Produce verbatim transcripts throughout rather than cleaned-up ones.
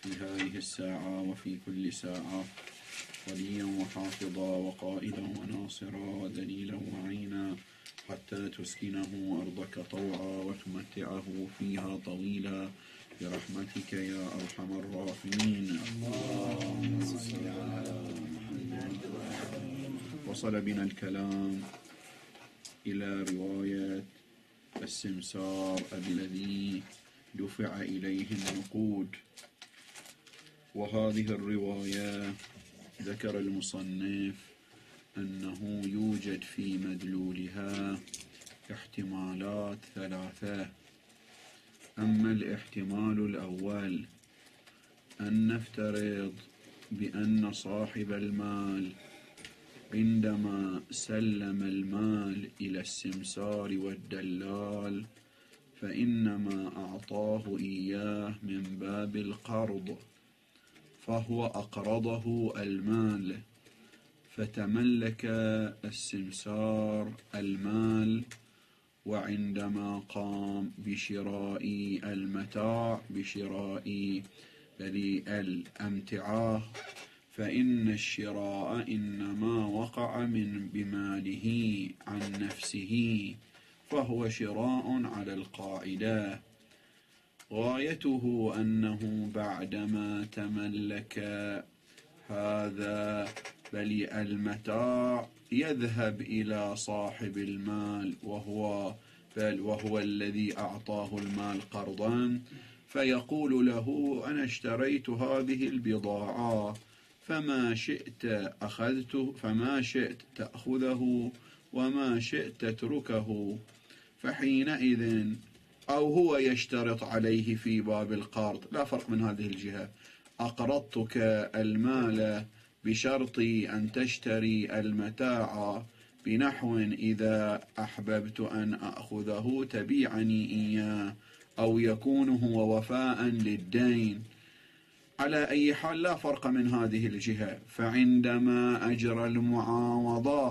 في هذه الساعة وفي كل ساعة وليا وحافظا وقائدا وناصرا ودليلا وعينا حتى تسكنه أرضك طوعا وتمتعه فيها طويلا برحمتك يا أرحم الراحمين. اللهم صل على محمد. وصل بنا الكلام إلى رواية السمسار الذي دفع إليه النقود، وهذه الرواية ذكر المصنف أنه يوجد في مدلولها احتمالات ثلاثة. أما الاحتمال الأول أن نفترض بأن صاحب المال عندما سلم المال إلى السمسار والدلال فإنما أعطاه إياه من باب القرض، فهو أقرضه المال، فتملك السمسار المال، وعندما قام بشراء المتاع بشراء الأمتعة فإن الشراء إنما وقع من بماله عن نفسه، فهو شراء على القاعدة. غايته أنه بعدما تملك هذا بل المتاع يذهب إلى صاحب المال وهو بل وهو الذي أعطاه المال قرضا، فيقول له: أنا اشتريت هذه البضاعة فما شئت أخذته، فما شئت تأخذه وما شئت تتركه. فحينئذ أو هو يشترط عليه في باب القرض، لا فرق من هذه الجهة: أقرضتك المال بشرط أن تشتري المتاع بنحو إذا أحببت أن أخذه تبيعني إياه، أو يكون هو وفاء للدين. على أي حال لا فرق من هذه الجهة. فعندما أجرى المعاوضة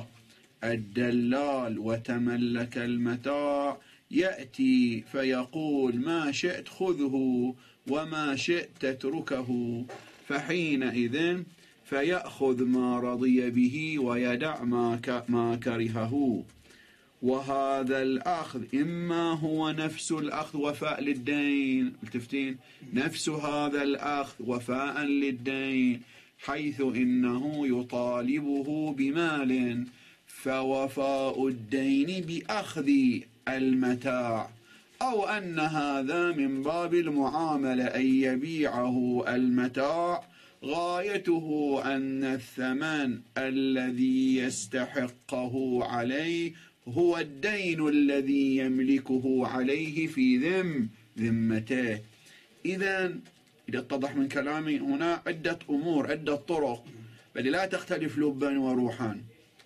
الدلال وتملك المتاع يأتي فيقول: ما شئت خذه وما شئت تتركه، فحينئذ فيأخذ ما رضي به ويدع ما كرهه. وهذا الأخذ إما هو نفس الأخذ وفاء للدين، التفتين نفس هذا الأخذ وفاء للدين، حيث إنه يطالبه بمال، فوفاء الدين بأخذ المتاع، أو أن هذا من باب المعاملة أن يبيعه المتاع، غايته أن الثمن الذي يستحقه عليه هو الدين الذي يملكه عليه في ذم ذمته. إذن إذا اتضح من كلامي هنا عدة أمور، عدة طرق، بل لا تختلف لبا وروحا.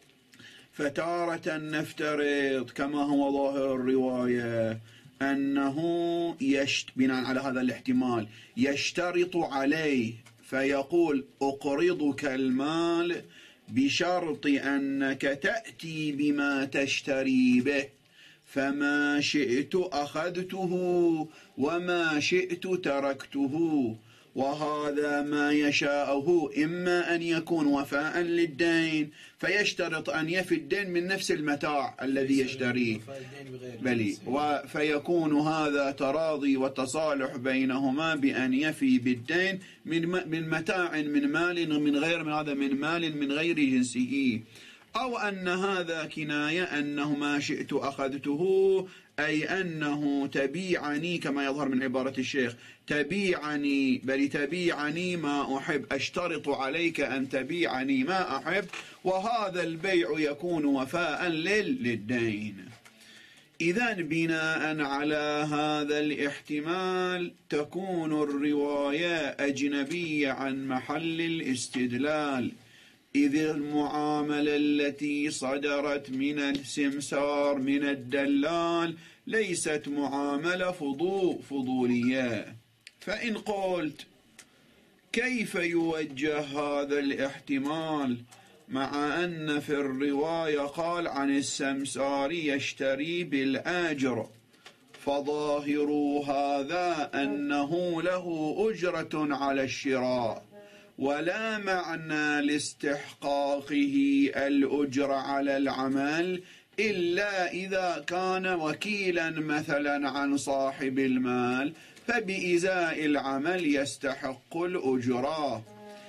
فتارة نفترض كما هو ظاهر الرواية أنه يشت بناء على هذا الاحتمال يشترط عليه فيقول: أقرضك المال بشرط أنك تأتي بما تشتري به، فما شئت أخذته وما شئت تركته. وهذا ما يشاءه إما أن يكون وفاء للدين فيشترط أن يفي الدين من نفس المتاع الذي يشتريه، بلي فيكون هذا تراضي وتصالح بينهما بأن يفي بالدين من من متاع من مال من غير من هذا من مال من غير جنسه، أو أن هذا كناية أنه ما شئت أخذته، أي أنه تبيعني كما يظهر من عبارة الشيخ: تبيعني بل تبيعني ما أحب، أشترط عليك أن تبيعني ما أحب، وهذا البيع يكون وفاء للدين. إذن بناء على هذا الاحتمال تكون الرواية أجنبية عن محل الاستدلال، إذ المعاملة التي صدرت من السمسار من الدلال ليست معاملة فضول فضولية. فإن قلت: كيف يوجه هذا الاحتمال مع أن في الرواية قال عن السمسار يشتري بالآجر، فظاهر هذا أنه له أجرة على الشراء، ولا معنى لاستحقاقه الأجر على العمل إلا إذا كان وكيلا مثلا عن صاحب المال، فبإزاء العمل يستحق الأجرة.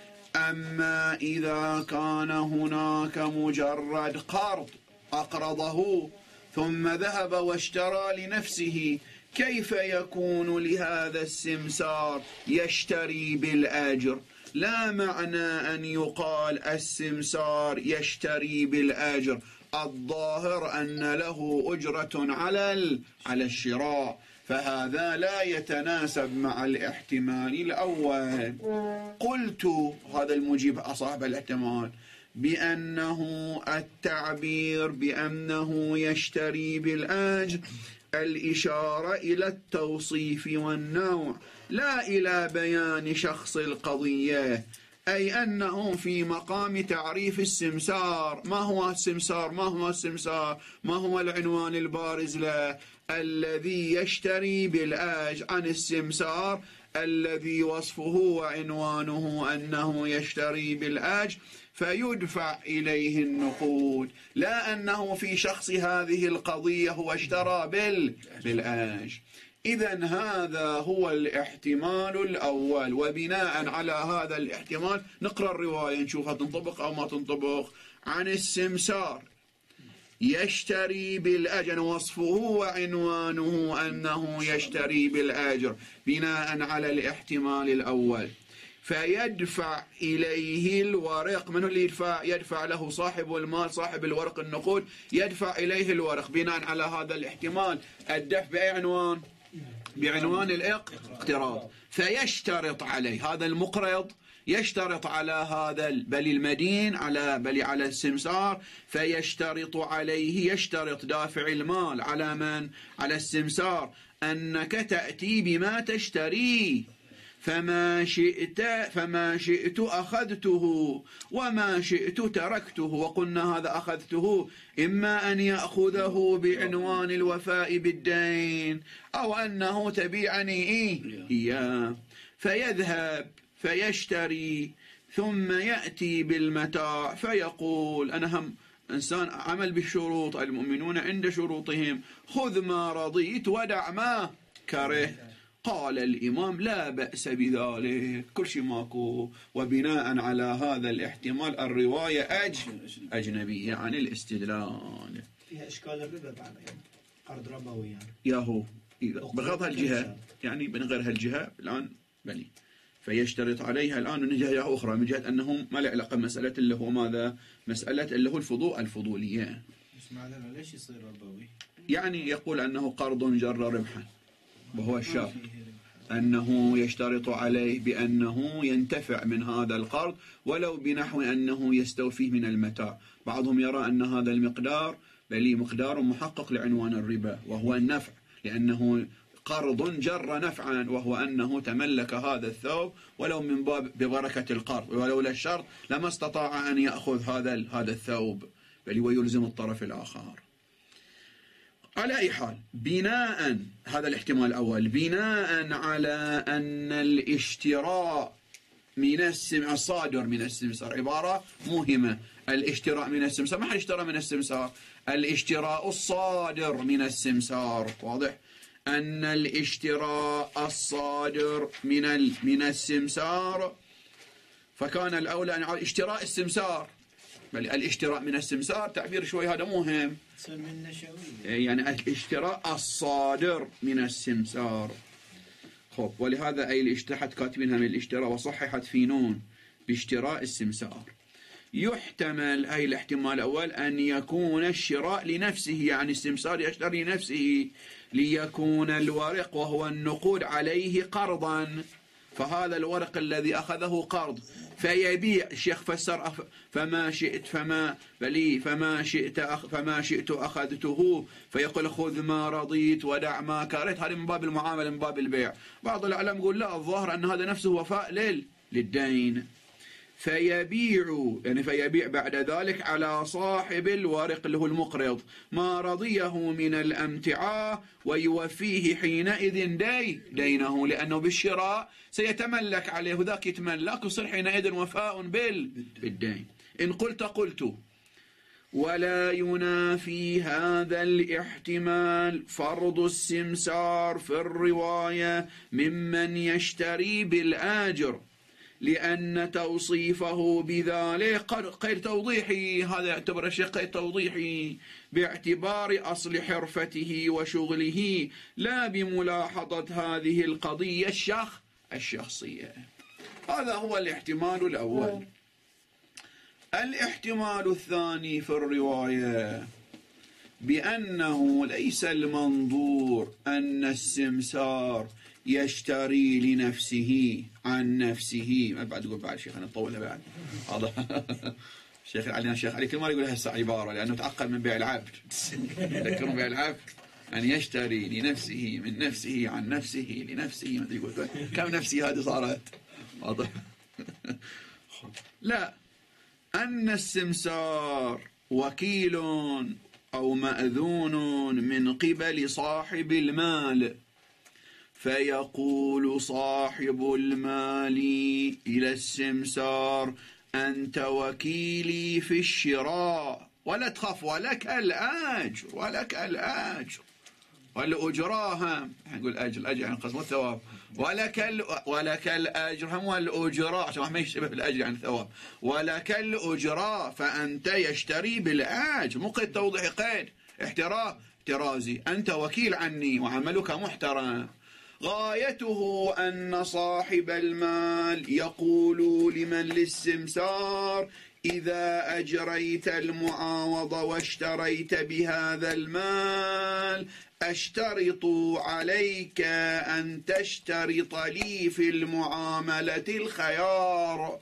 أما إذا كان هناك مجرد قرض أقرضه ثم ذهب واشترى لنفسه، كيف يكون لهذا السمسار يشتري بالأجر؟ لا معنى أن يقال السمسار يشتري بالأجر، الظاهر أن له أجرة على على الشراء، فهذا لا يتناسب مع الاحتمال الأول. قلت، هذا المجيب أصاب الاحتمال، بأنه التعبير بأنه يشتري بالأجر الإشارة إلى التوصيف والنوع لا إلى بيان شخص القضية، أي أنه في مقام تعريف السمسار. ما هو السمسار؟ ما هو السمسار؟ ما هو العنوان البارز له؟ الذي يشتري بالأجر، عن السمسار الذي وصفه وعنوانه أنه يشتري بالأجر فيدفع إليه النقود، لا أنه في شخص هذه القضية هو اشترى بالأجر. إذن هذا هو الاحتمال الأول، وبناء على هذا الاحتمال نقرأ الرواية نشوفها تنطبق أو ما تنطبق. عن السمسار يشتري بالأجر، وصفه وعنوانه أنه يشتري بالأجر بناء على الاحتمال الأول، فيدفع إليه الورق. من اللي يدفع؟ يدفع له صاحب المال، صاحب الورق النقود يدفع إليه الورق بناء على هذا الاحتمال. الدفع بأي عنوان؟ بعنوان الاقتراض. فيشترط عليه هذا المقرض، يشترط على هذا بل المدين على بل على السمسار، فيشترط عليه، يشترط دافع المال على من؟ على السمسار، أنك تأتي بما تشتريه، فما شئت فما شئت أخذته وما شئت تركته. وقلنا هذا أخذته إما أن يأخذه بعنوان الوفاء بالدين أو أنه تبيعني إياه، فيذهب فيشتري ثم يأتي بالمتاع فيقول أنا هم إنسان عمل بالشروط، المؤمنون عند شروطهم، خذ ما رضيت ودع ما كره. قال الإمام لا بأس بذلك، كل شيء ماكو. وبناء على هذا الاحتمال الرواية أج أجنبية عن الاستدلال. فيها إشكال الربا بعد، يعني قرض ربوي يعني ياهو بغض هالجهة، يعني من غير هالجهة الآن بني فيشترط عليها الآن من جهة أخرى، من جهة أنه ما له علاقة مسألة اللي هو ماذا؟ مسألة اللي هو الفضول الفضولية. بس معلنا ليش يصير ربوي؟ يعني يقول أنه قرض جر ربحا، وهو الشرط أنه يشترط عليه بأنه ينتفع من هذا القرض ولو بنحو أنه يستوفيه من المتاع. بعضهم يرى أن هذا المقدار بل مقدار محقق لعنوان الربا وهو النفع، لأنه قرض جر نفعا، وهو أنه تملك هذا الثوب ولو من باب ببركة القرض، ولولا الشرط لما استطاع أن يأخذ هذا هذا الثوب، بل ويلزم الطرف الآخر. على أي حال، بناء هذا الاحتمال الأول، بناء على أن الاشتراء من السمسار الصادر من السمسار عبارة مهمة. الاشتراء من السمسار، ما حد اشترى من السمسار، الاشتراء الصادر من السمسار، واضح؟ أن الاشتراء الصادر من من السمسار، فكان الأولى أن اشتراء السمسار، بل الاشتراء من السمسار تعبير شوي هذا مهم، يعني الاشتراء الصادر من السمسار. خب، ولهذا أي الاشتراء كاتبينها من الاشتراء وصححت في نون باشتراء السمسار. يحتمل أي الاحتمال الأول أن يكون الشراء لنفسه، يعني السمسار يشتري لنفسه ليكون الورق وهو النقود عليه قرضا، فهذا الورق الذي أخذه قرض فيبيع. الشيخ فسر فما شئت فما بلي فما شئت أخ فما شئت أخذته، فيقول خذ ما رضيت ودع ما كرهت. هذا من باب المعاملة، من باب البيع. بعض العلماء يقول لا، الظاهر أن هذا نفسه وفاء لل للدين. فيبيع يعني فيبيع بعد ذلك على صاحب الورق اللي هو المقرض ما رضيه من الأمتعة ويوفيه حينئذ دي دينه، لأنه بالشراء سيتملك عليه وذاك يتملك ويصير حينئذ وفاء بالدين. إن قلت قلت ولا ينافي هذا الاحتمال فرض السمسار في الرواية ممن يشتري بالآجر، لأن توصيفه بذلك غير توضيحي، هذا يعتبر الشيء غير توضيحي باعتبار أصل حرفته وشغله لا بملاحظة هذه القضية الشخ الشخصية. هذا هو الاحتمال الأول. الاحتمال الثاني في الرواية بأنه ليس المنظور أن السمسار يشتري لنفسه عن نفسه. ما بعد يقول بعد شيخ أنا نطولها بعد هذا الشيخ علينا الشيخ علي كل ما يقول هسه عبارة لأنه تعقل من بيع العبد ذكروا بيع العبد أن يشتري لنفسه من نفسه عن نفسه لنفسه. ما يقول كم نفسي هذه صارت واضح. لا، أن السمسار وكيل أو مأذون من قبل صاحب المال، فيقول صاحب المال إلى السمسار أنت وكيلي في الشراء ولا تخاف ولك الأجر ولك الأجر والأجراء هم نقول أجر الأجر يعني قسم الثواب ولك ال... ولك الأجر هم والأجراء عشان ما يشبه بالأجر يعني الثواب ولك الأجراء فأنت يشتري بالأجر. مو قيد توضيح قيد احتراز احترازي أنت وكيل عني وعملك محترم. غايته أن صاحب المال يقول لمن للسمسار إذا أجريت المعاوضة واشتريت بهذا المال أشترط عليك أن تشترط لي في المعاملة الخيار.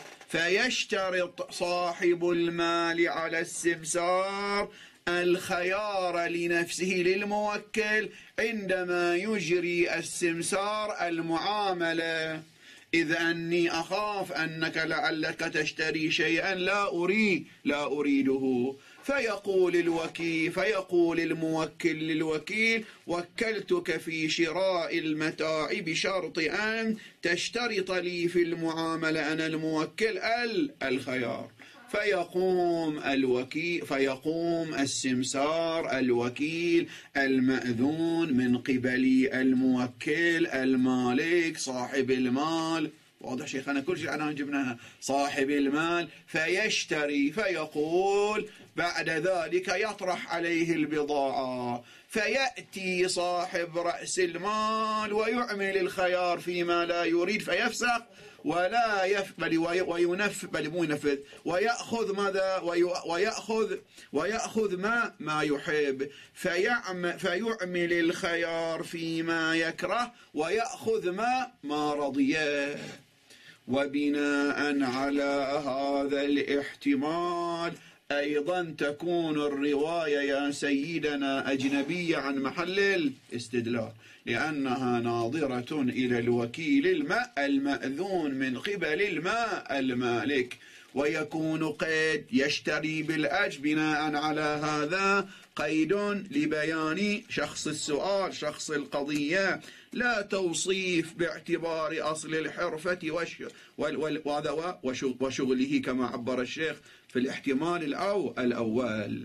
فيشترط صاحب المال على السمسار الخيار لنفسه للموكل عندما يجري السمسار المعاملة، إذ أني أخاف أنك لعلك تشتري شيئا لا أريد لا أريده. فيقول الوكيل فيقول الموكل للوكيل وكلتك في شراء المتاع بشرط أن تشترط لي في المعاملة أنا الموكل الخيار. فيقوم الوكيل فيقوم السمسار الوكيل المأذون من قبل الموكل المالك صاحب المال. واضح شيخنا كل شيء عنها جبناها صاحب المال. فيشتري فيقول بعد ذلك يطرح عليه البضاعة، فيأتي صاحب رأس المال ويعمل الخيار فيما لا يريد فيفسخ ولا يفبل وينفذ بل مو ينفذ ويأخذ ماذا ويأخذ ويأخذ ما ما يحب فيعمل فيعمل الخيار فيما يكره ويأخذ ما ما رضيه. وبناء على هذا الاحتمال أيضا تكون الرواية يا سيدنا أجنبية عن محل الاستدلال، لأنها ناظرة إلى الوكيل الماء المأذون من قبل الماء المالك، ويكون قيد يشتري بالأجر بناء على هذا قيد لبيان شخص السؤال شخص القضية، لا توصيف باعتبار أصل الحرفة وشغله كما عبر الشيخ في الاحتمال الأو الأول.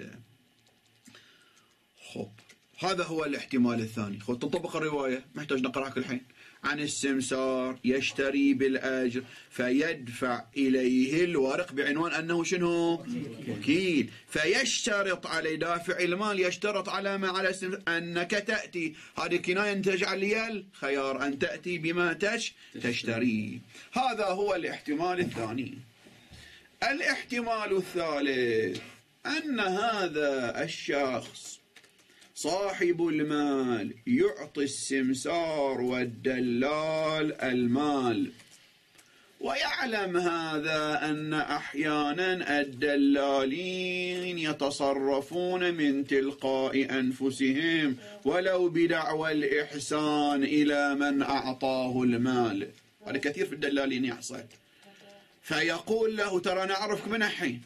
خب هذا هو الاحتمال الثاني. خب تنطبق الرواية محتاج نقرأها كل حين. عن السمسار يشتري بالأجر فيدفع إليه الورق بعنوان أنه شنو وكيل، فيشترط على دافع المال يشترط على ما على السمسار أنك تأتي، هذه كناية تجعل لي الخيار أن تأتي بما تش تشتري. هذا هو الاحتمال الثاني. الاحتمال الثالث أن هذا الشخص صاحب المال يعطي السمسار والدلال المال، ويعلم هذا أن أحيانا الدلالين يتصرفون من تلقاء أنفسهم ولو بدعوى الإحسان إلى من أعطاه المال، هذا كثير في الدلالين يحصل. فيقول له ترى أنا أعرفك من الحين،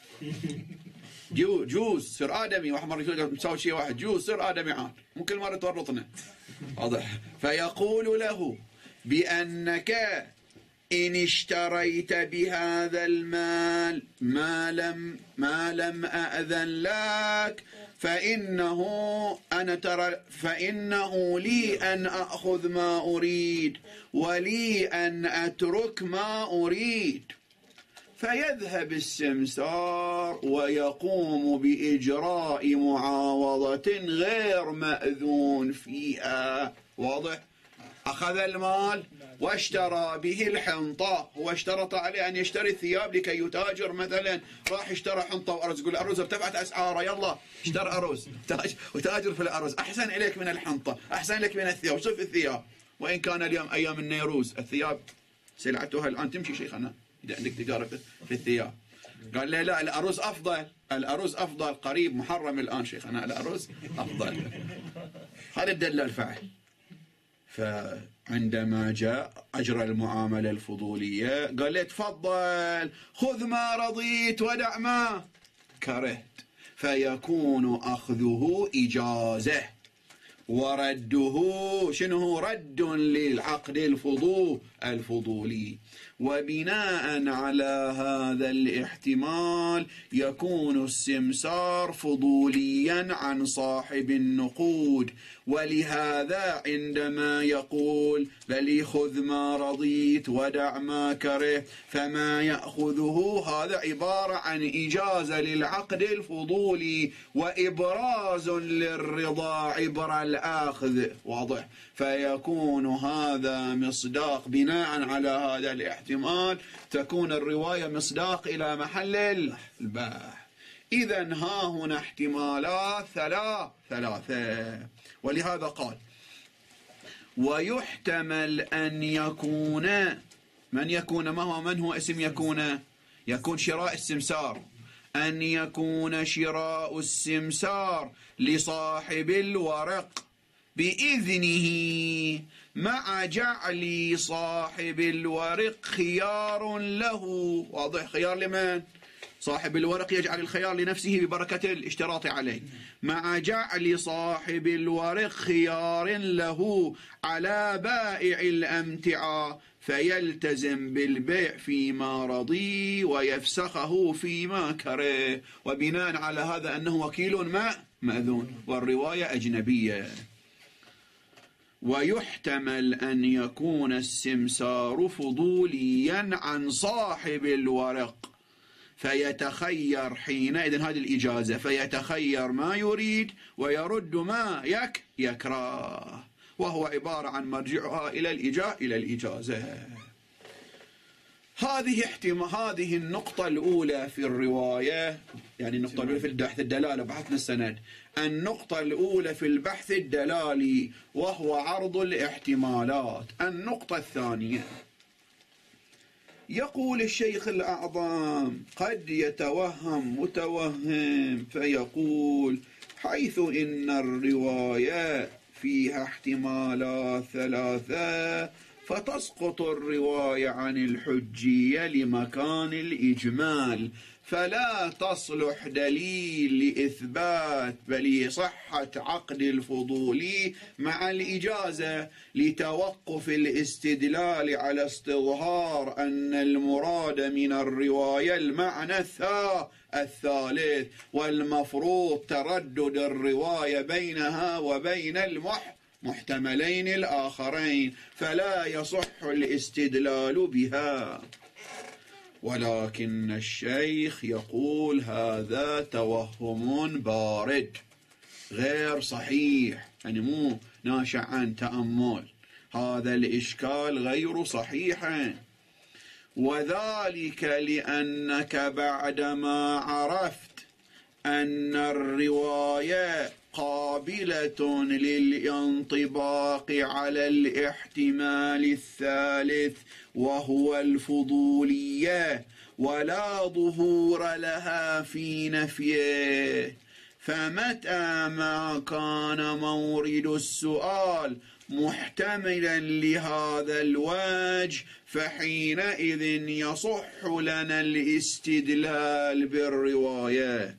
جو جوز سر آدمي، واحد مرة يقول مسوي شيء واحد جوز سر آدمي عاد مو كل مرة تورطنا، واضح. فيقول له بأنك إن اشتريت بهذا المال ما لم ما لم أأذن لك فإنه أنا ترى فإنه لي أن أخذ ما أريد ولي أن أترك ما أريد. فيذهب السمسار ويقوم بإجراء معاوضة غير مأذون فيها، واضح. أخذ المال واشترى به الحنطة، هو اشترط عليه أن يشتري الثياب لكي يتاجر، مثلا راح اشترى حنطة وأرز، يقول الأرز ارتفعت أسعاره يلا اشترى أرز وتاجر في الأرز، أحسن إليك من الحنطة، أحسن لك من الثياب، شوف الثياب، وإن كان اليوم أيام النيروز الثياب سلعتها الآن تمشي شيخنا إذا عندك تجارة في الثياب. قال لا لا الأرز أفضل، الأرز أفضل، قريب محرم الآن شيخنا الأرز أفضل. هذا الدلال فعل. فعندما جاء أجرى المعاملة الفضولية قال له تفضل خذ ما رضيت ودع ما كرهت، فيكون أخذه إجازة ورده شنو رد للعقد الفضول الفضولي. وبناء على هذا الاحتمال يكون السمسار فضوليا عن صاحب النقود. ولهذا عندما يقول بل خذ ما رضيت ودع ما كره، فما يأخذه هذا عبارة عن إجازة للعقد الفضولي وإبراز للرضا عبر الآخذ، واضح. فيكون هذا مصداق، بناء على هذا الاحتمال تكون الرواية مصداق إلى محل البحث. إذن ها هنا احتمالات ثلاث ثلاثة. ولهذا قال ويحتمل أن يكون، من يكون ما هو من هو اسم يكون؟ يكون شراء السمسار، أن يكون شراء السمسار لصاحب الورق بإذنه مع جعل صاحب الورق خيار له، واضح. خيار لمن؟ صاحب الورق يجعل الخيار لنفسه ببركة الاشتراط عليه، مع جعل صاحب الورق خيار له على بائع الأمتعة، فيلتزم بالبيع فيما رضي ويفسخه فيما كره. وبناء على هذا أنه وكيل ما مأذون، والرواية أجنبية. ويحتمل أن يكون السمسار فضوليا عن صاحب الورق فيتخير حينئذ هذه الإجازة، فيتخير ما يريد ويرد ما يك يكره، وهو عبارة عن مرجعها إلى الإجازة إلى الإجازة. هذه احتمال هذه النقطة الأولى في الرواية، يعني النقطة الأولى في البحث الدلالة، بحثنا السند. النقطة الأولى في البحث الدلالي وهو عرض الاحتمالات. النقطة الثانية يقول الشيخ الأعظم قد يتوهم متوهم فيقول حيث إن الرواية فيها احتمالات ثلاثة فتسقط الرواية عن الحجية لمكان الإجمال، فلا تصلح دليل لإثبات بل صحة عقد الفضولي مع الإجازة لتوقف الاستدلال على استظهار أن المراد من الرواية المعنى الثالث، والمفروض تردد الرواية بينها وبين المح محتملين الآخرين، فلا يصح الاستدلال بها. ولكن الشيخ يقول هذا توهم بارد غير صحيح، يعني مو ناشئ عن تأمل، هذا الإشكال غير صحيح. وذلك لأنك بعدما عرفت أن الرواية قابلة للانطباق على الاحتمال الثالث وهو الفضولية ولا ظهور لها في نفيه، فمتى ما كان مورد السؤال محتملا لهذا الوجه، فحينئذ يصح لنا الاستدلال بالرواية،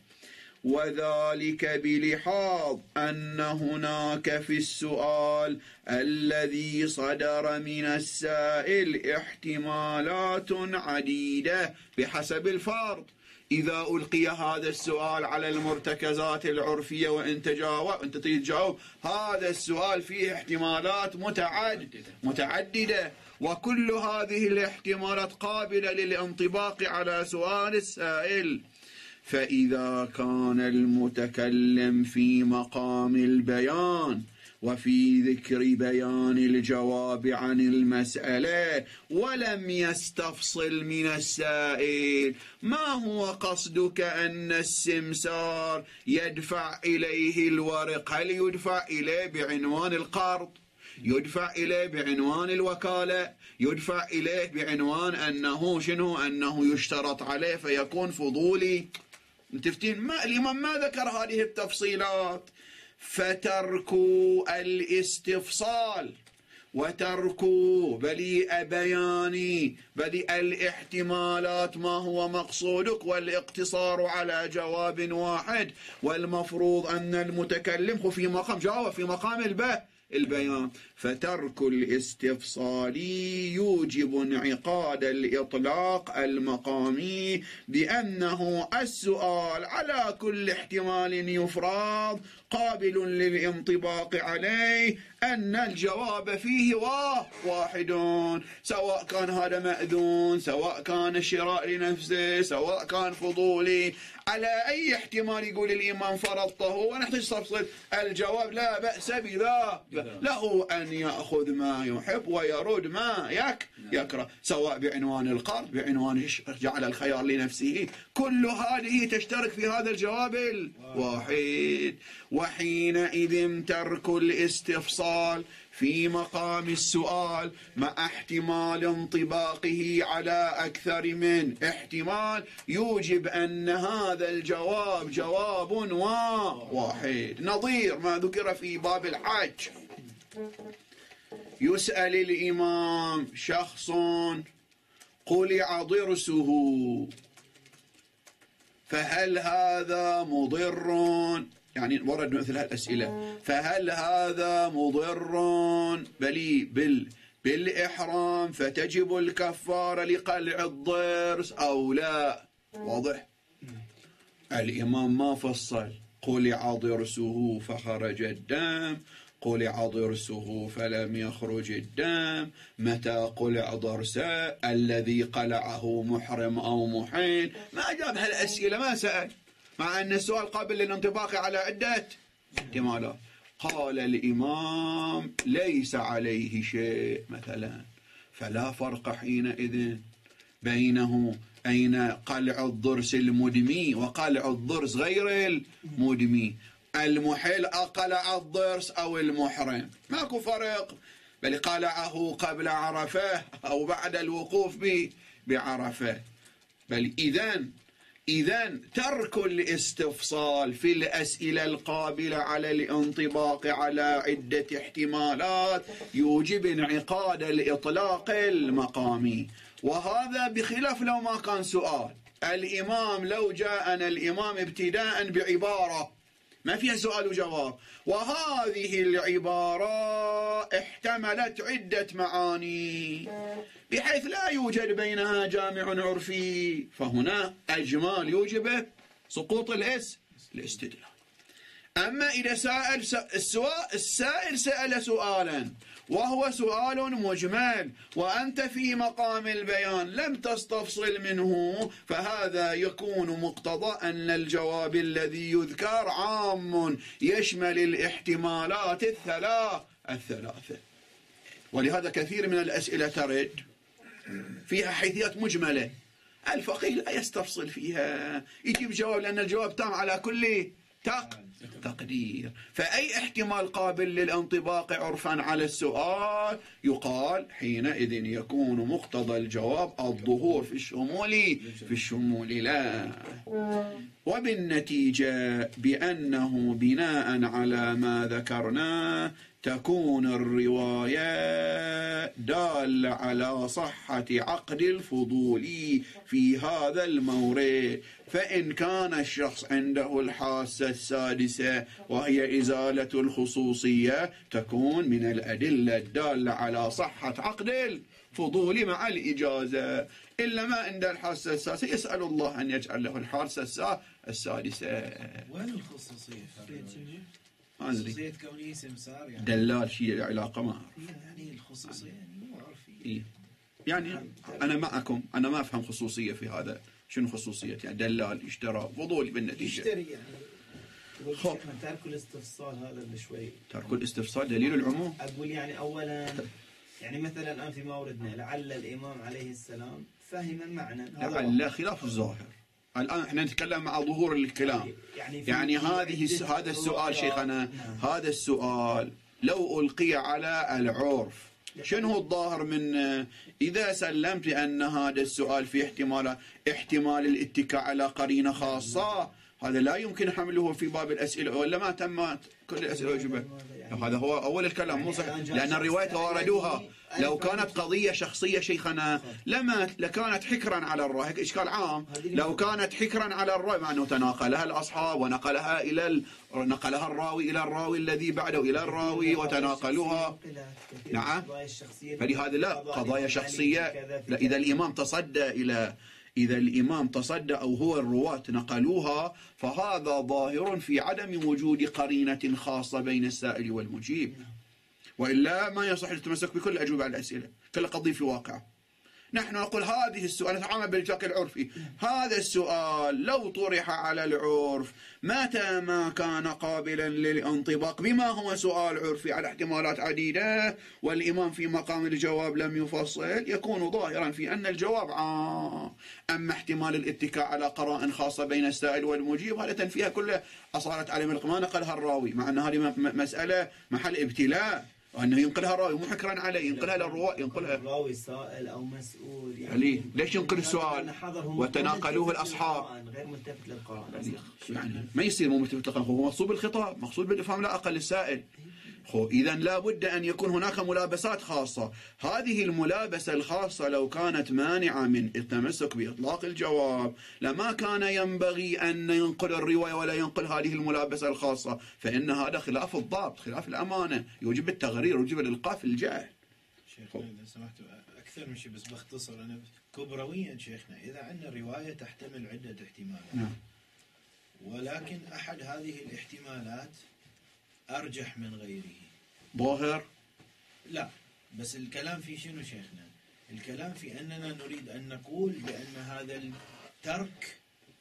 وذلك بلحاظ أن هناك في السؤال الذي صدر من السائل احتمالات عديدة بحسب الفرض. إذا ألقي هذا السؤال على المرتكزات العرفية وأنت جاوب أنت تجاوب هذا السؤال فيه احتمالات متعددة متعددة وكل هذه الاحتمالات قابلة للانطباق على سؤال السائل. فإذا كان المتكلم في مقام البيان وفي ذكر بيان الجواب عن المسألة ولم يستفصل من السائل ما هو قصدك أن السمسار يدفع إليه الورق، هل يدفع إليه بعنوان القرض، يدفع إليه بعنوان الوكالة، يدفع إليه بعنوان أنه شنو أنه يشترط عليه فيكون فضولي؟ متفتين؟ ما الإمام ما ذكر هذه التفصيلات. فتركوا الاستفصال وتركوا بليء بياني بديء الاحتمالات ما هو مقصودك والاقتصار على جواب واحد، والمفروض أن المتكلم في مقام جواب في مقام البه البيان. فترك الاستفصال يوجب انعقاد الإطلاق المقامي بأنه السؤال على كل احتمال يفرض قابل للانطباق عليه أن الجواب فيه واحد، سواء كان هذا مأذون، سواء كان شراء لنفسه، سواء كان فضولي، على أي احتمال يقول الإمام فرضته ونحن نستفصل الجواب لا بأس بذا، له أن يأخذ ما يحب ويرد ما يك يكره، سواء بعنوان القرض بعنوان جعل الخيار لنفسه، كل هذه تشترك في هذا الجواب الواحد. وحينئذ ترك الاستفصال في مقام السؤال مع احتمال انطباقه على أكثر من احتمال يوجب أن هذا الجواب جواب واحد، نظير ما ذكر في باب الحج. يسأل الإمام شخص قلع ضرسه فهل هذا مضر، يعني ورد مثل هالأسئلة، فهل هذا مضر بلي بال بالإحرام فتجب الكفارة لقلع الضرس أو لا؟ واضح؟ الإمام ما فصل قلع ضرسه فخرج الدم، قلع ضرسه فلم يخرج الدم، متى قلع ضرسه، الذي قلعه محرم أو محين، ما جاب هالأسئلة، ما سأل، مع أن السؤال قابل للانطباق على عدة احتمالات. قال الإمام ليس عليه شيء مثلا، فلا فرق حينئذ بينه أين قلع الضرس المدمي وقلع الضرس غير المدمي، المحل أقلع الضرس أو المحرم، ماكو فرق، بل قلعه قبل عرفة أو بعد الوقوف به بعرفة. بل إذن إذن ترك الاستفصال في الأسئلة القابلة على الانطباق على عدة احتمالات يوجب انعقاد الإطلاق المقامي، وهذا بخلاف لو ما كان سؤال. الإمام لو جاءنا الإمام ابتداء بعبارة ما فيها سؤال وجواب، وهذه العبارة احتملت عدة معاني بحيث لا يوجد بينها جامع عرفي، فهنا أجمال يوجب سقوط الاس الاستدلال. أما إذا سائل السؤال السائل سأل سؤالا وهو سؤال مجمل وأنت في مقام البيان لم تستفصل منه، فهذا يكون مقتضى أن الجواب الذي يذكر عام يشمل الاحتمالات الثلاث الثلاثة. ولهذا كثير من الأسئلة ترد فيها حيثيات مجملة، الفقيه لا يستفصل فيها، يجيب جواب لأن الجواب تام على كل تقدير. فأي احتمال قابل للانطباق عرفا على السؤال يقال حينئذ يكون مقتضى الجواب الظهور في الشمول في الشمول لا. وبالنتيجة بأنه بناء على ما ذكرنا تكون الرواية دالة على صحة عقد الفضول في هذا المورد. فإن كان الشخص عنده الحاسة السادسة وهي إزالة الخصوصية تكون من الأدلة الدالة على صحة عقد الفضول مع الإجازة. إلا ما عند الحاسة السادسة يسأل الله أن يجعل له الحاسة السادسة. وين الخصوصية؟ خصوصية كوني سمسار يعني دلال شيء علاقة ما أعرف. يعني الخصوصية يعني مو عارفين. إيه؟ يعني أنا معكم، أنا ما أفهم خصوصية في هذا. شنو خصوصية؟ يعني دلال اشترى فضولي بالنتيجة. يشتري يعني. خب ترك الاستفصال هذا اللي شوي. ترك الاستفصال دليل العموم. أقول يعني أولا يعني مثلا الآن في موردنا لعل الإمام عليه السلام فهم المعنى. لعل خلاف الظاهر. الآن احنا نتكلم مع ظهور الكلام. يعني, يعني هذه هذا السؤال شيخنا، هذا السؤال لو ألقي على العرف شنو هو الظاهر من إذا سلمت أن هذا السؤال في احتمال احتمال الاتكاء على قرينة خاصة، هذا لا يمكن حمله في باب الأسئلة ولا ما تمت كل الأسئلة وجبت. هذا هو أول الكلام مو صحيح، لأن الرواية واردوها. لو كانت قضية شخصية شيخنا لما لكانت حكرا على الراوي، هيك إشكال عام. لو كانت حكرا على الراوي مع أنه تناقلها الأصحاب ونقلها إلى ال... نقلها الراوي إلى الراوي الذي بعده إلى الراوي وتناقلوها. نعم، فلهذا لا قضايا شخصية. لا، إذا الإمام تصدى إلى إذا الإمام تصدى أو هو الرواة نقلوها فهذا ظاهر في عدم وجود قرينة خاصة بين السائل والمجيب، وإلا ما يصح التمسك بكل الأجوبة على الأسئلة، كل قضية في واقع. نحن نقول هذه السؤال نتعامل بالجاك العرفي. هذا السؤال لو طرح على العرف متى ما كان قابلا للانطباق بما هو سؤال عرفي على احتمالات عديدة والإمام في مقام الجواب لم يفصل، يكون ظاهرا في أن الجواب عام. أما احتمال الاتكاء على قرائن خاصة بين السائل والمجيب هذا تنفيها كلها أصالة علم القما نقلها الراوي، مع أن هذه مسألة محل ابتلاء، وأنه ينقلها الراوي مو حكرا عليه، ينقلها للرواة، ينقلها الراوي سائل أو مسؤول يعني. ليه؟ ليش ينقل السؤال وتناقلوه الأصحاب؟ غير ملتفت للقرآن يعني ما يصير مو ملتفت للقرآن، هو مقصود بالخطاب، مقصود بالإفهام لا أقل للسائل. إذا لا بد أن يكون هناك ملابسات خاصة. هذه الملابسة الخاصة لو كانت مانعة من التمسك بإطلاق الجواب لما كان ينبغي أن ينقل الرواية ولا ينقل هذه الملابسة الخاصة، فإن هذا خلاف الضابط، خلاف الأمانة، يوجب التغرير، يوجب الإلقاء في الجهل. شيخنا إذا سمحت أكثر من شيء بس بختصر أنا كبرويا شيخنا، إذا عندنا رواية تحتمل عدة احتمالات نعم. ولكن أحد هذه الاحتمالات أرجح من غيره ظاهر؟ لا، بس الكلام في شنو شيخنا؟ الكلام في أننا نريد أن نقول بأن هذا الترك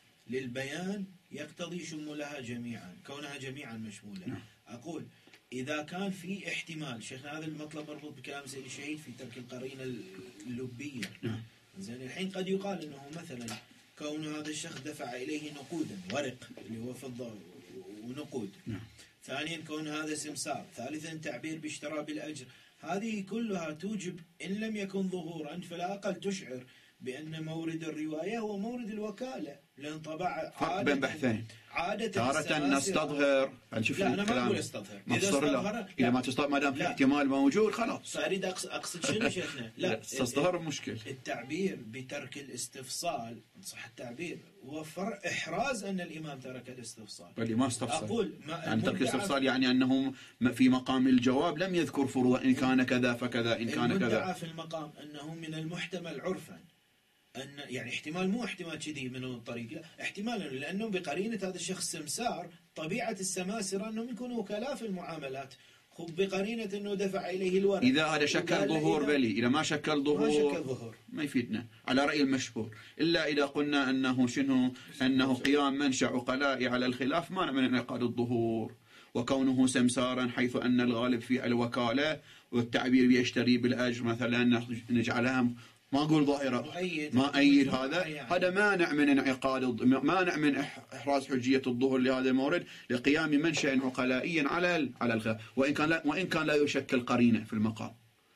للبيان يقتضي شمولها جميعا، كونها جميعا مشمولة. نعم. أقول إذا كان في احتمال شيخنا، هذا المطلب مربوط بكلام سيد الشهيد في ترك القرينة اللبية. نعم. زين الحين قد يقال أنه مثلا كون هذا الشخص دفع إليه نقودا، ورق اللي هو فضة ونقود. نعم. ثانيا كون هذا سمسار. ثالثا تعبير باشتراء بالأجر. هذه كلها توجب إن لم يكن ظهورا فلا أقل تشعر بأن مورد الرواية هو مورد الوكالة، لأن طبعا فرق بين بحثين. عادة تارة نستظهر، نشوف لا أنا ما أقول استظهر، مصدر لا. إذا ما تستظهر ما دام في احتمال موجود خلاص. فأريد أقصد شنو شيخنا؟ لا تستظهر مشكل. التعبير بترك الاستفصال صح التعبير هو فرع إحراز أن الإمام ترك الاستفصال. الإمام استفصل. أقول ما يعني ترك الاستفصال يعني أنه في مقام الجواب لم يذكر فروع إن كان كذا فكذا إن كان كذا. المدعى في المقام أنه من المحتمل عرفا أن يعني احتمال مو احتمال كذي من الطريق، لا احتمال لأنه بقرينة هذا الشخص سمسار، طبيعة السماسرة أنهم يكونوا وكلاء في المعاملات، خب بقرينة أنه دفع إليه الورق. إذا هذا شكل ظهور بلي، إذا ما شكل ظهور ما شكل ظهور ما يفيدنا على رأي المشهور، إلا إذا قلنا أنه شنو أنه قيام منشأ عقلاء على الخلاف مانع من انعقاد الظهور، وكونه سمسارا حيث أن الغالب في الوكالة والتعبير بيشتري بالأجر مثلا نجعلها ما أقول ظاهرة ما أيد هذا يعني. هذا مانع من انعقاد مانع من إحراز حجية الظهور لهذا المورد لقيام منشأ عقلائي على على الخلاف، وإن كان لا وإن كان لا يشكل قرينة في المقام.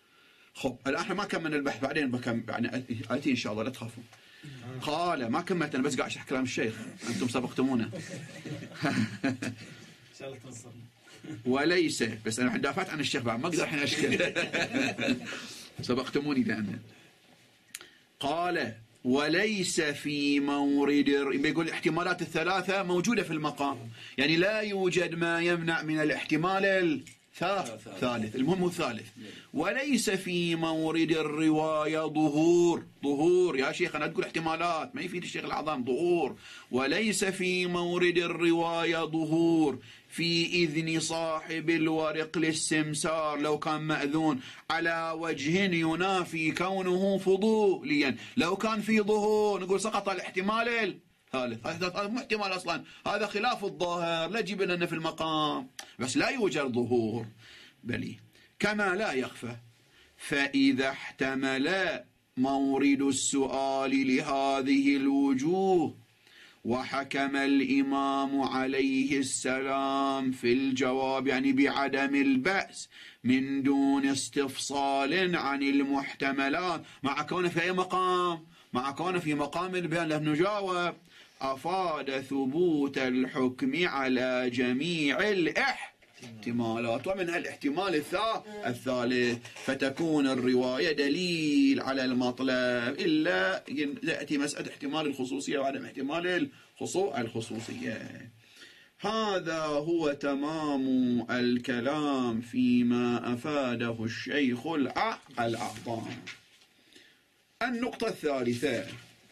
خب الآن احنا ما كملنا البحث، بعدين بكم يعني آتي إن شاء الله لا تخافوا. قال ما كملت أنا بس قاعد أشرح كلام الشيخ، أنتم سبقتمونا. إن شاء الله تنصرنا. وليس، بس أنا دافعت عن الشيخ بعد ما أقدر الحين أشكل سبقتموني لأنه قال وليس في مورد، يقول الاحتمالات الثلاثة موجودة في المقام، يعني لا يوجد ما يمنع من الاحتمال الثالث، المهم الثالث. وليس في مورد الرواية ظهور، ظهور يا شيخ أنا تقول احتمالات ما يفيد الشيخ الأعظم، ظهور. وليس في مورد الرواية ظهور في إذن صاحب الورق للسمسار لو كان مأذون على وجه ينافي كونه فضوليا. لو كان في ظهور نقول سقط الاحتمال الثالث، هذا مو احتمال أصلا، هذا خلاف الظاهر، لا جيب لنا في المقام، بس لا يوجد ظهور. بلي كما لا يخفى فإذا احتمل مورد السؤال لهذه الوجوه وحكم الإمام عليه السلام في الجواب يعني بعدم البأس من دون استفصال عن المحتملات، مع كونه في أي مقام، مع كونه في مقام البيان له نجاوب، أفاد ثبوت الحكم على جميع الاحتمالات ومنها الاحتمال الثالث، فتكون الرواية دليل على المطلب إلا يأتي مسألة احتمال الخصوصية وعدم احتمال الخصوصية. هذا هو تمام الكلام فيما أفاده الشيخ الأعظم. النقطة الثالثة،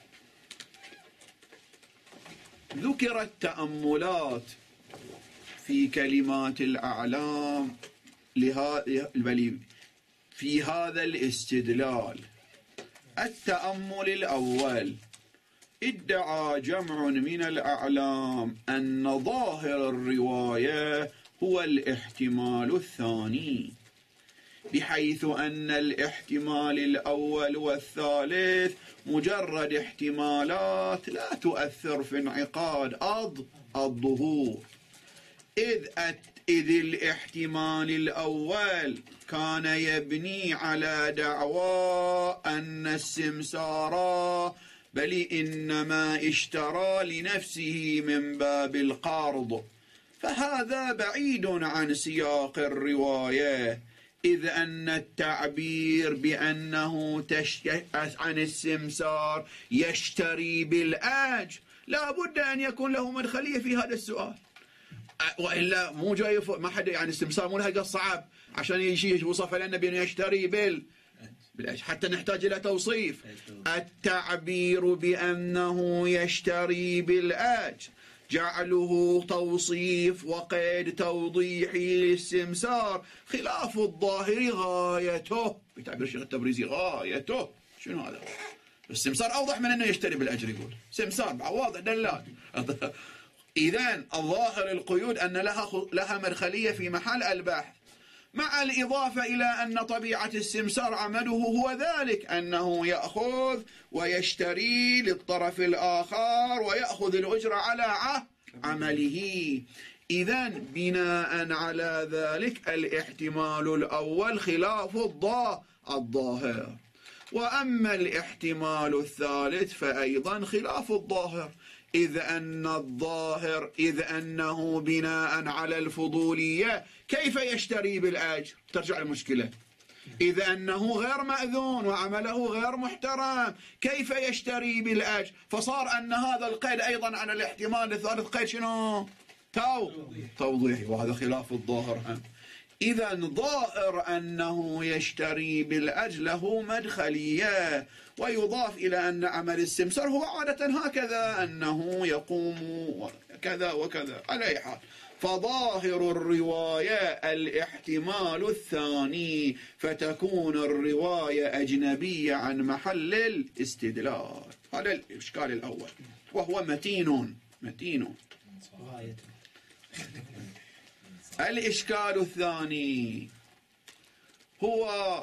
ذكرت تأملات في كلمات الأعلام في هذا الاستدلال. التأمل الأول، ادعى جمع من الأعلام أن ظاهر الرواية هو الاحتمال الثاني، بحيث أن الاحتمال الأول والثالث مجرد احتمالات لا تؤثر في انعقاد الظهور، إذ إذ الاحتمال الأول كان يبني على دعوى أن السمسار بل إنما اشترى لنفسه من باب القرض، فهذا بعيد عن سياق الرواية، إذ أن التعبير بأنه عن السمسار يشتري بالآج لا بد أن يكون له مدخلية في هذا السؤال، وإلا مو جاي ما حد يعني السمسار مو لها صعب عشان يجي وصف لنا بأنه يشتري بال بالآج، حتى نحتاج إلى توصيف. التعبير بأنه يشتري بالآج جعله توصيف وقيد توضيحي للسمسار خلاف الظاهر غايته، بتعبير الشيخ التبريزي غايته شنو هذا؟ السمسار أوضح من أنه يشتري بالأجر، يقول سمسار واضح دلال. إذن الظاهر القيود أن لها لها مدخلية في محل البحث، مع الإضافة إلى أن طبيعة السمسار عمله هو ذلك، أنه يأخذ ويشتري للطرف الآخر ويأخذ الأجرة على عمله. إذن بناء على ذلك الاحتمال الأول خلاف الظاهر، وأما الاحتمال الثالث فأيضا خلاف الظاهر، إذ أن الظاهر إذ أنه بناء على الفضولية كيف يشتري بالأجر؟ ترجع المشكلة. إذ أنه غير مأذون وعمله غير محترم كيف يشتري بالأجر؟ فصار أن هذا القيد أيضا على الاحتمال الثالث قيد شنو؟ تو توضيحي، وهذا خلاف الظاهر. إذا ظاهر أنه يشتري بالأجر له مدخلية، ويضاف إلى أن عمل السمسار هو عادة هكذا، أنه يقوم كذا وكذا. على أي حال فظاهر الرواية الاحتمال الثاني، فتكون الرواية أجنبية عن محل الاستدلال. هذا الإشكال الأول، وهو متين متين. الإشكال الثاني هو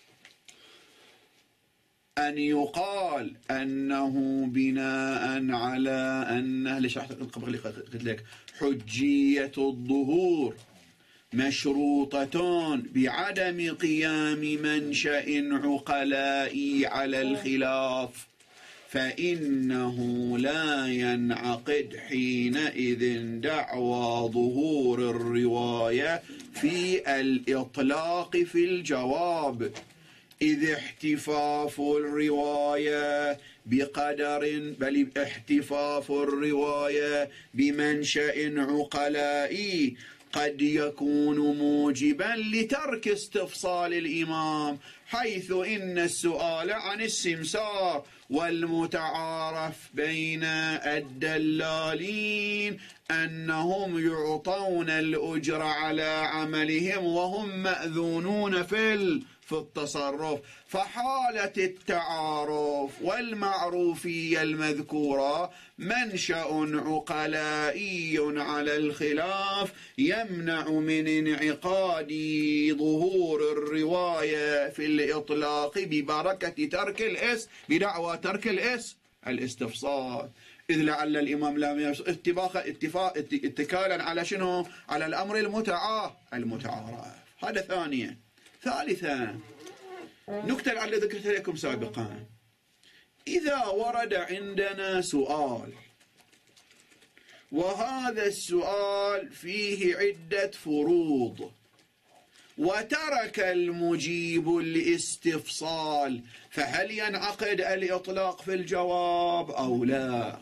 أن يقال أنه بناء على أنه ليش قلت لك حجية الظهور مشروطة بعدم قيام منشأ عقلائي على الخلاف، فإنه لا ينعقد حينئذ دعوى ظهور الرواية في الإطلاق في الجواب، إذ احتفاف الرواية بقدر بل احتفاف الرواية بمنشأ عقلائي قد يكون موجبا لترك استفصال الإمام، حيث إن السؤال عن السمسار والمتعارف بين الدلالين أنهم يعطون الأجر على عملهم وهم مأذونون في في التصرف، فحالة التعارف والمعروفية المذكورة منشأ عقلائي على الخلاف يمنع من انعقاد ظهور الرواية في الإطلاق ببركة ترك الإس بدعوى ترك الإس الاستفصال، إذ لعل الإمام لم اتفاق اتفاق اتكالا على شنو؟ على الأمر المتعارف المتعارف. هذا ثانيا. ثالثا، نكتة على ذكرت لكم سابقا، إذا ورد عندنا سؤال وهذا السؤال فيه عدة فروض وترك المجيب الاستفصال، فهل ينعقد الإطلاق في الجواب أو لا؟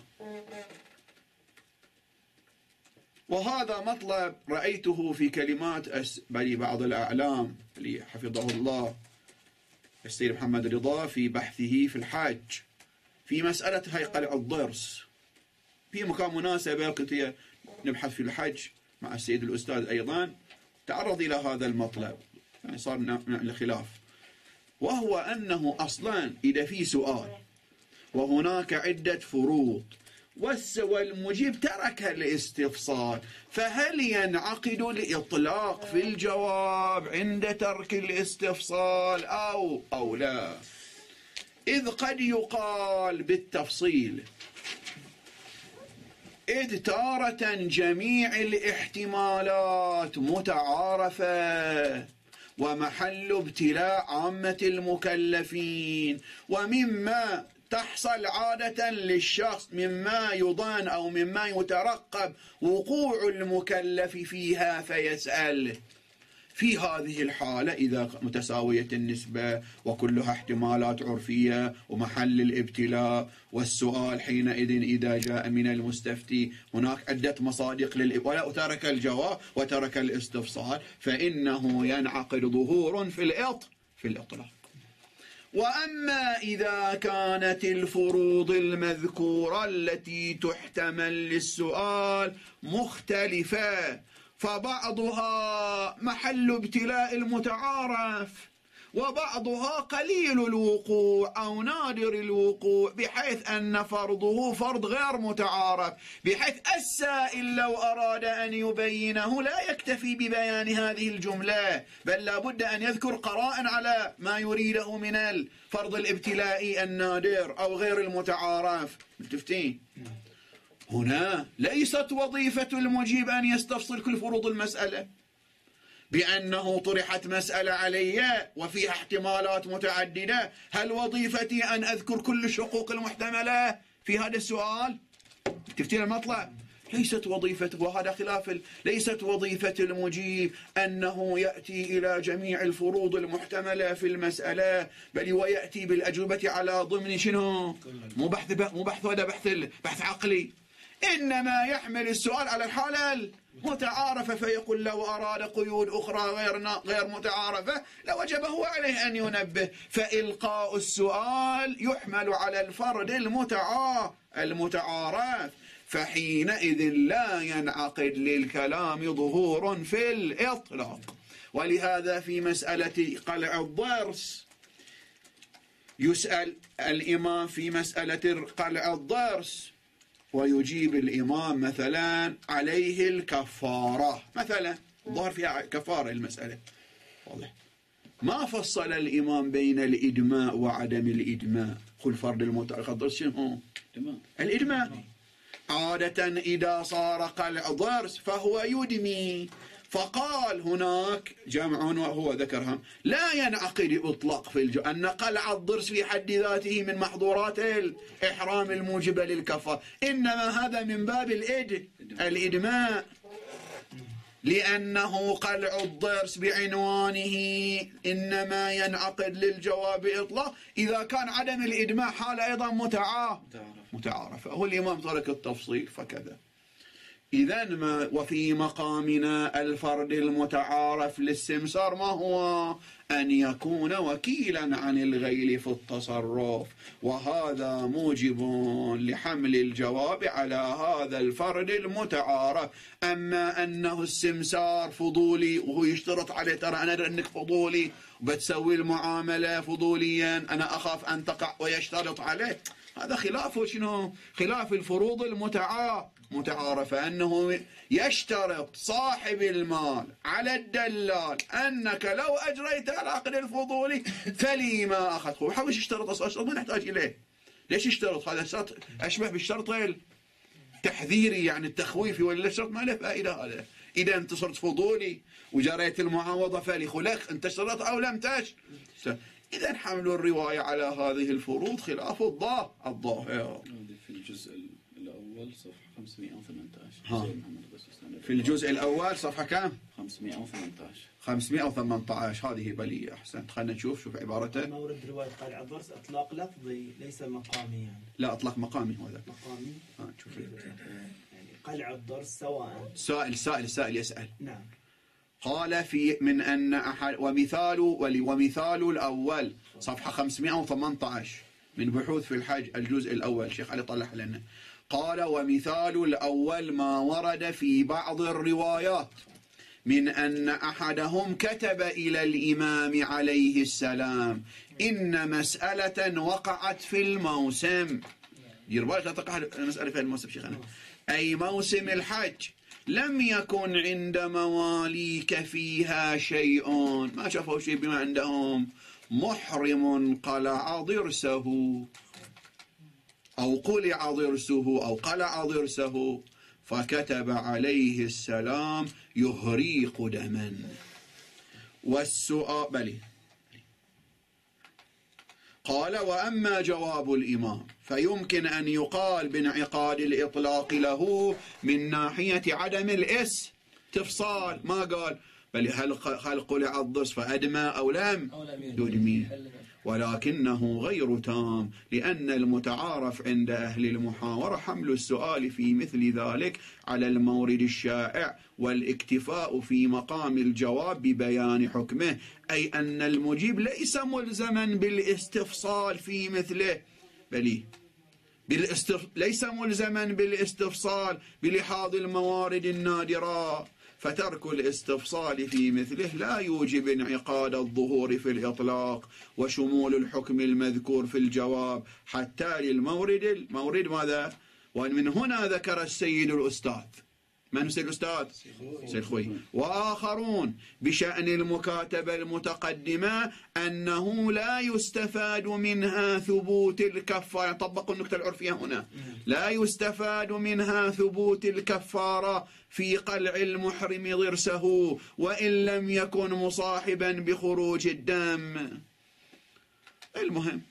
وهذا مطلب رأيته في كلمات بعض الأعلام اللي حفظه الله السيد محمد رضا في بحثه في الحج في مسألة هاي قلع الضرس. في مكان مناسبة كنت نبحث في الحج مع السيد الأستاذ أيضا تعرض إلى هذا المطلب، يعني صار من الخلاف، وهو أنه أصلا إذا في سؤال وهناك عدة فروض والمجيب ترك الاستفصال، فهل ينعقد الإطلاق في الجواب عند ترك الاستفصال أو أو لا؟ إذ قد يقال بالتفصيل، إذ تارة جميع الاحتمالات متعارفة ومحل ابتلاء عامة المكلفين، ومما تحصل عادة للشخص مما يظن أو مما يترقب وقوع المكلف فيها فيسأل. في هذه الحالة إذا متساوية النسبة وكلها احتمالات عرفية ومحل الابتلاء والسؤال حينئذ إذا جاء من المستفتي هناك عدة مصادق للإبتلاء وترك الجواب وترك الاستفصال، فإنه ينعقد ظهور في الإط في الإطلاق. وأما إذا كانت الفروض المذكورة التي تحتمل للسؤال مختلفة، فبعضها محل ابتلاء المتعارف وبعضها قليل الوقوع أو نادر الوقوع، بحيث أن فرضه فرض غير متعارف، بحيث السائل لو أراد أن يبينه لا يكتفي ببيان هذه الجملة، بل لابد أن يذكر قرائن على ما يريده من الفرض الابتلائي النادر أو غير المتعارف. متفقين؟ هنا ليست وظيفة المجيب أن يستفصل كل فروض المسألة بأنه طرحت مسألة علي وفيها احتمالات متعددة، هل وظيفتي أن أذكر كل الشقوق المحتملة في هذا السؤال؟ تفتين المطلب؟ ليست وظيفته، وهذا خلاف ال... ليست وظيفة المجيب أنه يأتي إلى جميع الفروض المحتملة في المسألة، بل ويأتي بالأجوبة على ضمن شنو؟ مو بحث ب... مو بحث هذا بحث ال... بحث عقلي، إنما يحمل السؤال على الحالة المتعارفة، فيقول لو أراد قيود أخرى غير غير متعارفة لوجبه عليه أن ينبه، فإلقاء السؤال يحمل على الفرد المتعا المتعارف، فحينئذ لا ينعقد للكلام ظهور في الإطلاق. ولهذا في مسألة قلع الضرس يسأل الإمام في مسألة قلع الضرس ويجيب الإمام مثلا عليه الكفارة، مثلا ظهر فيها كفارة المسألة واضح، ما فصل الإمام بين الإدماء وعدم الإدماء. قل فرد المتعارف شنو؟ الإدماء عادة إذا صار قلع ضرس فهو يدمي، فقال هناك جامع وهو ذكرها لا ينعقد إطلاق في الجو أن قلع الضرس في حد ذاته من محظورات الإحرام الموجبة للكفارة، إنما هذا من باب الإد الإدماء، لأنه قلع الضرس بعنوانه إنما ينعقد للجواب إطلاق إذا كان عدم الإدماء حال أيضا متعارف متعارف هو الإمام ترك التفصيل فكذا. إذا ما وفي مقامنا الفرد المتعارف للسمسار ما هو؟ أن يكون وكيلا عن الغيل في التصرف، وهذا موجب لحمل الجواب على هذا الفرد المتعارف. أما أنه السمسار فضولي وهو يشترط عليه ترى أنا أدري أنك فضولي وبتسوي المعاملة فضوليا أنا أخاف أن تقع ويشترط عليه، هذا خلاف شنو؟ خلاف الفروض المتعارف متعارفة، أنه يشترط صاحب المال على الدلال أنك لو أجريت العقد الفضولي فلما أخذه. حاول يشترط أصلا ما نحتاج إليه. ليش يشترط؟ هذا شرط أشبه بالشرط التحذيري يعني التخويفي، ولا الشرط ما له فائدة هذا. إذا أنت صرت فضولي وجريت المعاوضة فلخلق أنت اشترط أو لم تشترط. إذا حمل الرواية على هذه الفروض خلاف الظاهر الظاهر. في الجزء الأول صفحة خمسمائة وثمانية عشر. ها. في الجزء الأول صفحة كام؟ خمسمائة وثمانية عشر. خمسمائة وثمانية عشر هذه بلية. أحسنت، خلنا نشوف شوف عبارته. مورد رواية قلع الضرس إطلاق لفظي ليس مقامي يعني. لا إطلاق مقامي هذا. مقامي. ها شوف. يعني قلع الضرس سواء. سائل سائل سائل يسأل. نعم. قال في من أن أحد ومثال ومثال الأول صفحة خمسمائة وثمانية عشر من بحوث في الحج الجزء الأول شيخ علي طلع لنا. قال ومثال الأول ما ورد في بعض الروايات من أن أحدهم كتب إلى الإمام عليه السلام إن مسألة وقعت في الموسم، يربالك لا تقع المسألة في الموسم شيخنا، أي موسم الحج، لم يكن عند مواليك فيها شيء، ما شافوا شيء بما عندهم، محرم قلع ضرسه أو قلع ضرسه أو قلع ضرسه، فكتب عليه السلام يهريق دما. والسؤال بلي قال وأما جواب الإمام فيمكن أن يقال بانعقاد الإطلاق له من ناحية عدم الاستفصال، ما قال بل هل هل قلع الضرس فأدمى أو لم يدمي، ولكنه غير تام، لأن المتعارف عند أهل المحاورة حمل السؤال في مثل ذلك على المورد الشائع والاكتفاء في مقام الجواب ببيان حكمه، أي أن المجيب ليس ملزما بالاستفصال في مثله، بل بالاستف... ليس ملزما بالاستفصال بلحاظ الموارد النادرة، فترك الاستفصال في مثله لا يوجب انعقاد الظهور في الإطلاق وشمول الحكم المذكور في الجواب حتى للمورد المورد ماذا؟ ومن هنا ذكر السيد الأستاذ، من السيد الأستاذ؟ سيد خوي، وآخرون بشأن المكاتبة المتقدمة أنه لا يستفاد منها ثبوت الكفارة، طبقوا النكتة العرفية هنا، لا يستفاد منها ثبوت الكفارة في قلع المحرم ضرسه وإن لم يكن مصاحبا بخروج الدم. المهم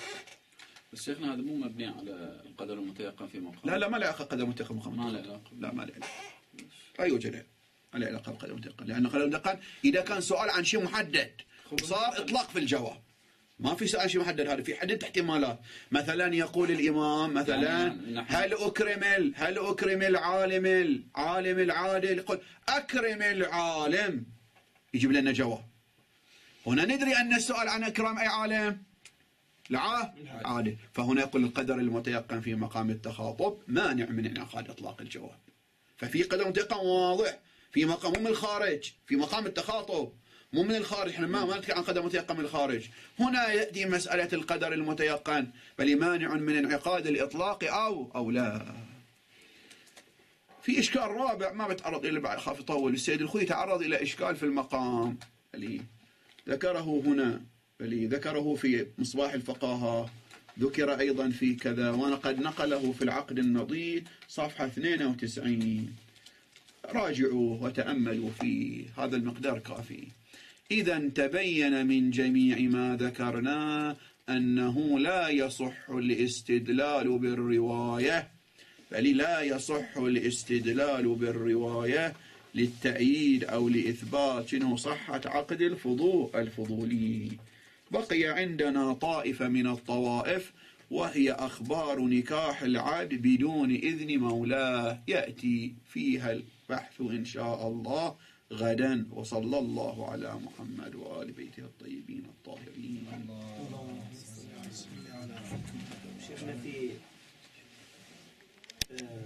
بس شيخنا هذا مو مبني على القدر المتيقن في مقام. لا لا ما له علاقة قدر متيقن مقام. ما له علاقة. لا ما له علاقة. أي وجه ما له علاقة بقدر متيقن، لأن قدر متيقن إذا كان سؤال عن شيء محدد صار إطلاق في الجواب، ما في سؤال شيء محدد، هذا في حدد احتمالات. مثلا يقول الإمام مثلا يعني هل أكرم هل أكرم العالم العالم العادل، يقول أكرم العالم، يجيب لنا جواب. هنا ندري أن السؤال عن إكرام أي عالم؟ لا عادل، فهنا يقول القدر المتيقن في مقام التخاطب مانع من انعقاد إطلاق الجواب. ففي قدر متيقن واضح في مقام مو من الخارج، في مقام التخاطب مو من الخارج، احنا ما نتكلم عن قدر متيقن من الخارج. هنا يأتي مسألة القدر المتيقن بل مانع من انعقاد الإطلاق أو أو لا. في إشكال رابع ما بتعرض إلى بعد خاف يطول. السيد الخوي تعرض إلى إشكال في المقام اللي ذكره هنا، بل ذكره في مصباح الفقاهة، ذكر أيضا في كذا، وأنا قد نقله في العقد النظير صفحة اثنين وتسعين. راجعوا وتأملوا في هذا المقدار كافي. إذا تبين من جميع ما ذكرنا أنه لا يصح الاستدلال بالرواية، بل لا يصح الاستدلال بالرواية للتأييد أو لإثبات شنو صحة عقد الفضول الفضولي. بقي عندنا طائفة من الطوائف وهي أخبار نكاح العبد بدون إذن مولاه، يأتي فيها البحث إن شاء الله غدا. وصلى الله على محمد وآل بيته الطيبين الطاهرين. شيخنا في